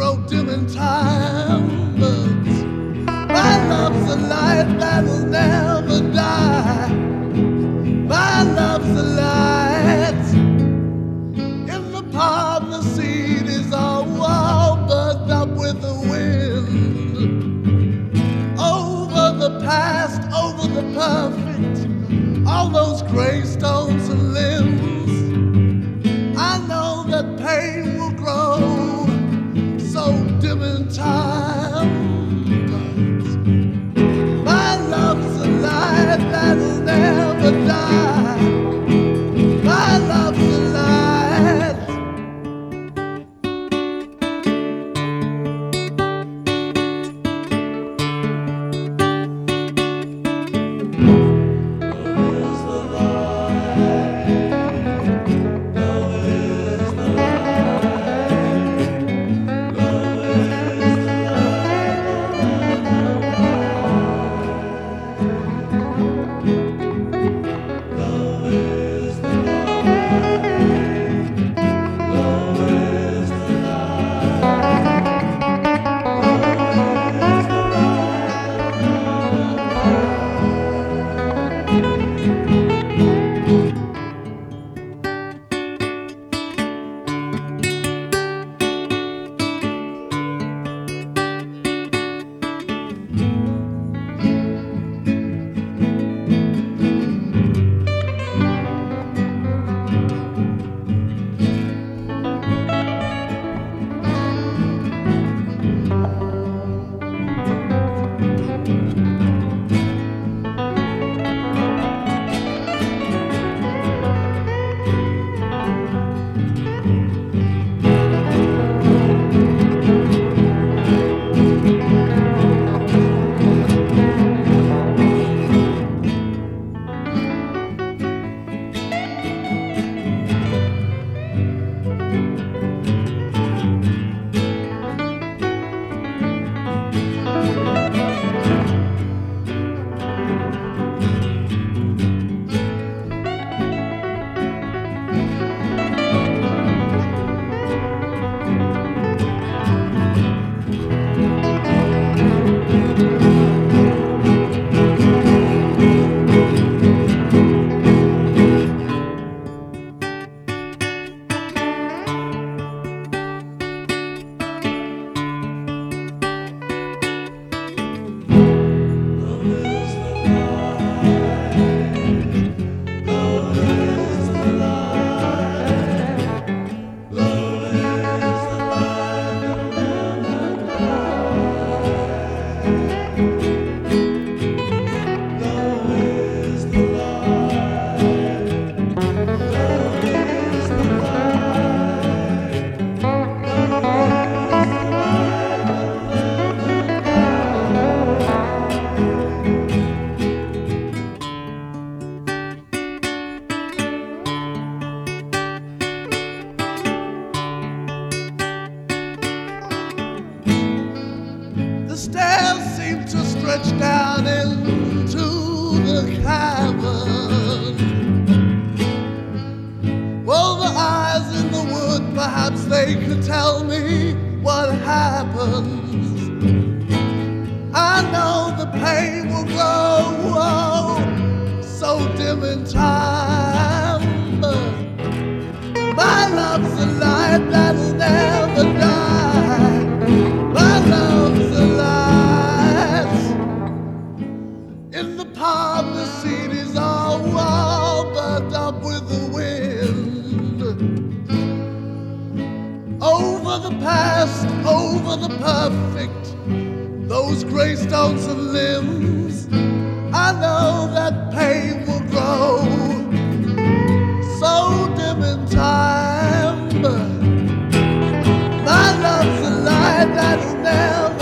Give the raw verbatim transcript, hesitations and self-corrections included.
so dim in time, but my love's a light that'll never die. My love's a light in the pod. The seed is all, all burned up with the wind. Over the past, over the perfect, all those gravestones and limbs. I know that pain will grow so dim in time, but my love's a light that'll never die. My love's a light. The stairs seem to stretch down into the cavern. Well, the eyes in the wood, perhaps they could tell me what happens. I know the pain will grow so dim in time, but my love's a light that'll never die. My love's a light in the pod. The seed is all, all burnt up with the wind. Over the past, over the perfect, those gravestones and limbs. I know that pain will grow so dim in time, but my love's a light that'll never